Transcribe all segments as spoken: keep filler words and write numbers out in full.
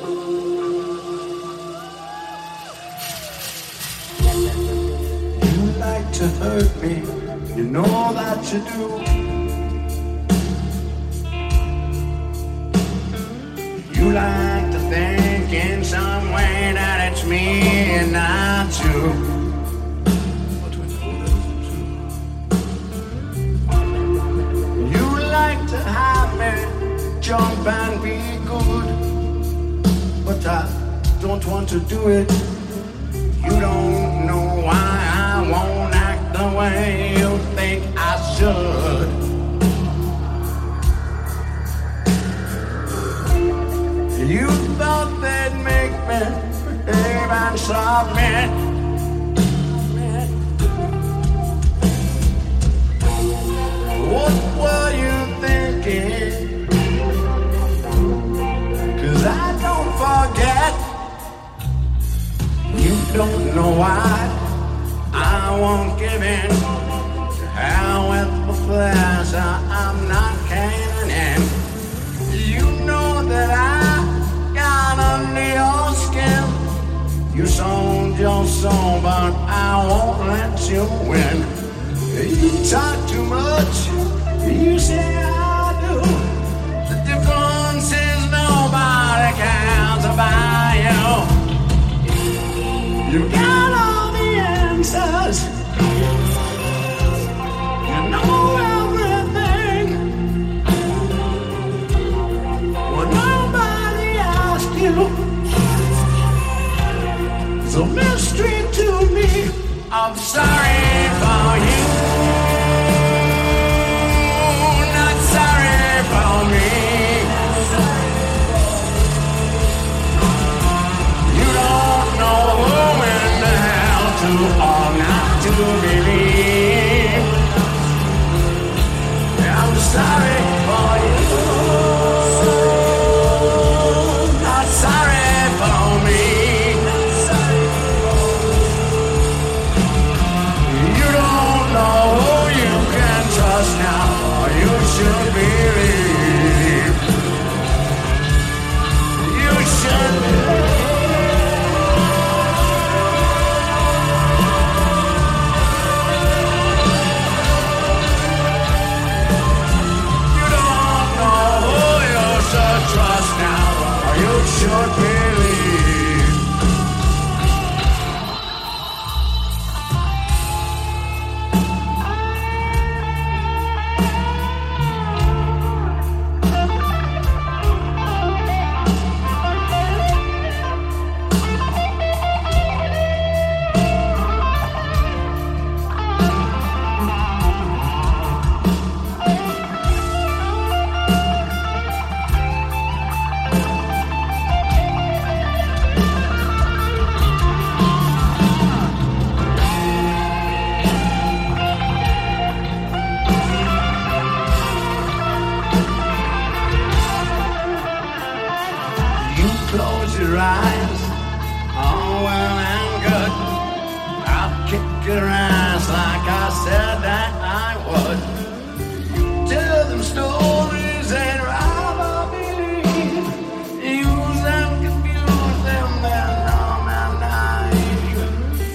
To hurt me, you know that you do. You like to think in some way that it's me and not you. But we know that it's true. You like to have me jump and be good, but I don't want to do it. You don't know why I won't act the way you think I should. You thought they'd make me behave and submit. What were you thinking? 'Cause I don't forget. You don't know why I won't give in. Hell with the pleasure, I'm not caving in. You know that I got under your skin. You sold your soul, but I won't let you win. You talk too much, you say I do. The difference is nobody cares about you. You got all the answers. You know everything. Well, nobody asked you. It's a mystery to me. I'm sorry for you. Not sorry for me. You don't know who in the hell to or not to believe. I'm sorry for you. Not sorry for me. You don't know who you can trust now, or you should believe. You should believe. Trust now, or you should believe. Close your eyes, oh well and good. I'll kick your ass like I said that I would. Tell them stories and rather believe. Use them, confuse them, they're numb and naive.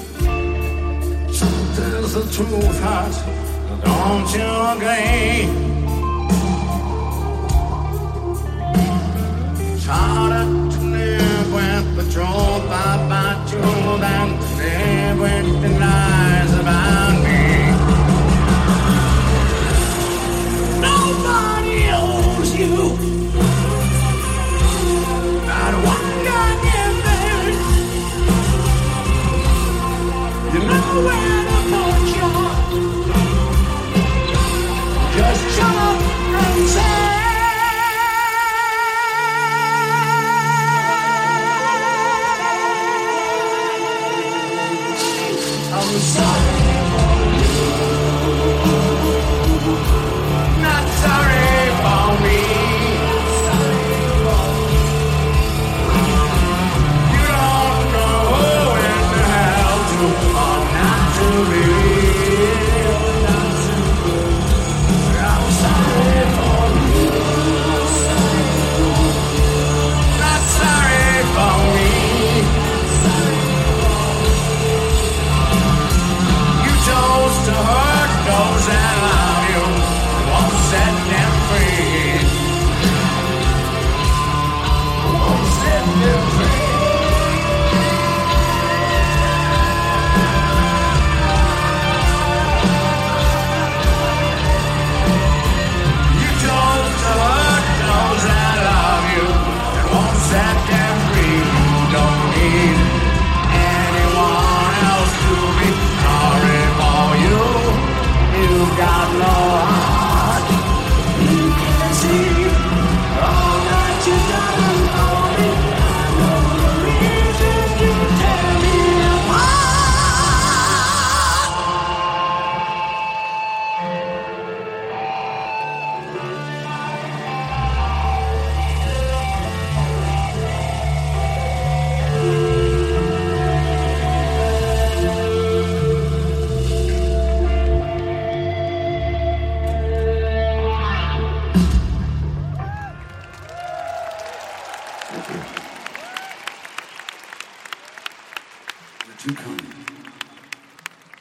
Truth is the truth, heart, don't you agree? It's harder